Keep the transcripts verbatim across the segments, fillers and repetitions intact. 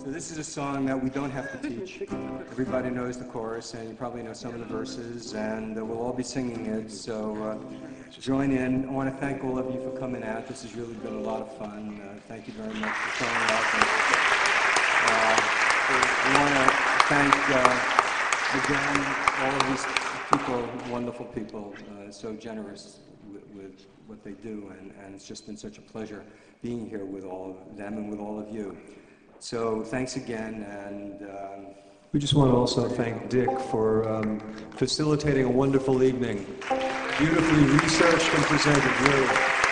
So this is a song that we don't have to teach. Everybody knows the chorus, and you probably know some of the verses, and uh, we'll all be singing it. So uh, join in. I want to thank all of you for coming out. This has really been a lot of fun. Uh, thank you very much for showing up. And, uh, I want to thank uh, again all of these people, wonderful people, uh, so generous with, with what they do, and, and it's just been such a pleasure being here with all of them and with all of you. So thanks again, and um, we just want to also thank Dick for um, facilitating a wonderful evening. Beautifully researched and presented, really.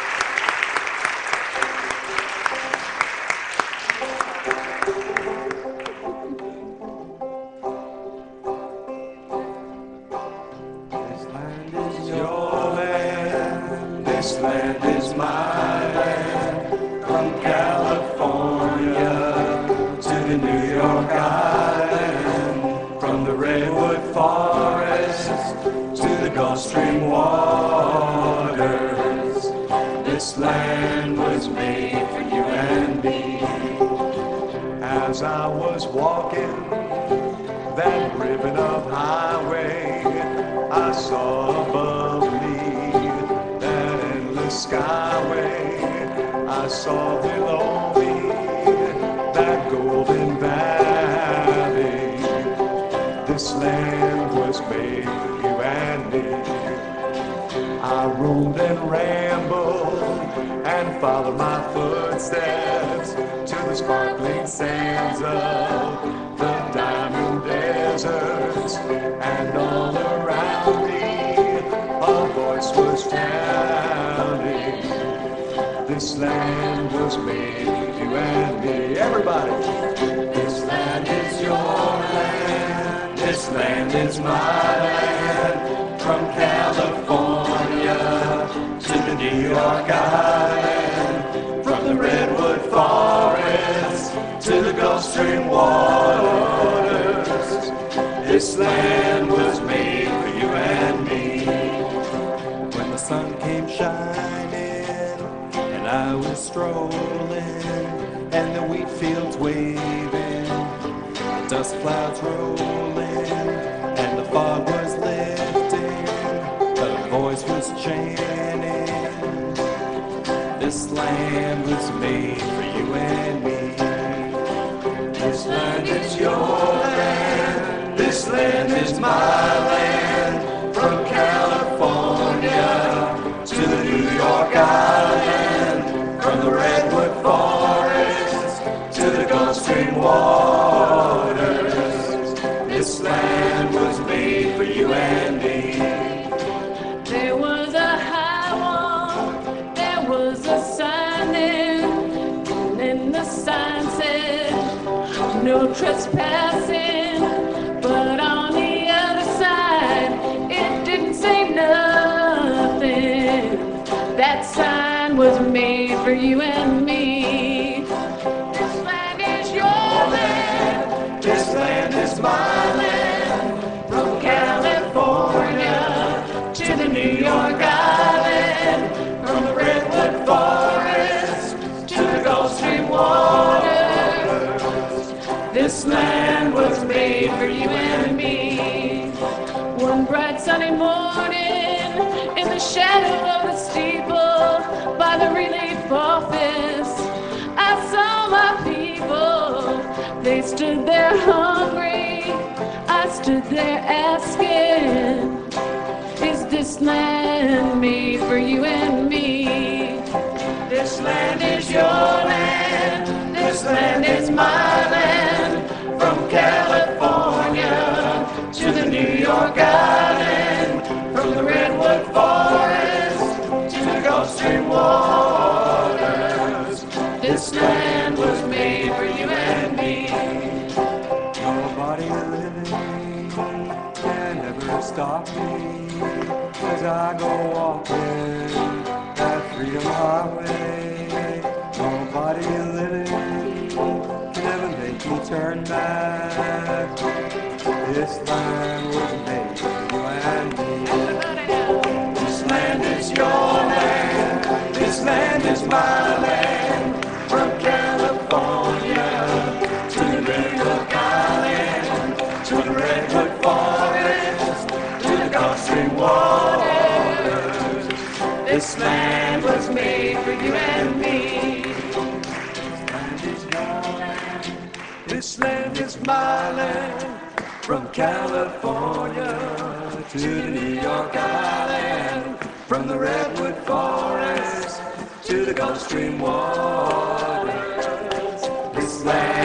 this land is your land, this land is my land, from California to New York Island, from the redwood forests to the Gulf Stream waters. This land was made for you and me. As I was walking that ribbon of highway, I saw above me that endless skyway. I saw below me that golden valley. This land was made for you and me. I roamed and rambled and followed my footsteps to the sparkling sands of the diamond deserts, and all around me a voice was shouting, this land was made for you and me. Everybody! This land is your land, this land is my land, from California to the New York Island, from the redwood forest to the Gulf Stream waters. This land was made for you and me. When the sun came shining and I was strolling, and the wheat fields waving, dust clouds rolling, and the fog was lifting, but a voice was chanting, this land was made for you and me. This land is your land, this land is my land, from California to the New York Island, from the redwood forest to the Gulf Stream waters. This land was made for you and me. There was a high wall, there was a sign there, and then the sign said, no trespassing, but on the other side, it didn't say nothing. That sign was made for you and me. This land is your land, this land is my land, from California to the New York Island, from the redwood forest to the Gulf Stream waters. this land was made for you and me. One bright sunny morning, in the shadow of the steeple, by the relief office, I saw my people. They stood there hungry, I stood there asking, is this land made for you and me? This land is your land, this land is my land, from California to the New York Island, from the redwood forest to the Gulf Stream waters. This land was made for you and me. Nobody living can ever stop me as I go walking that freedom highway. Nobody living can ever make me turn back. This land was made for you and me. This land is your land, this land is my land, from California to the land was made for you and me. This land is my land, from California to the New York Island, from the Redwood Forest to the Gulf Stream waters. This land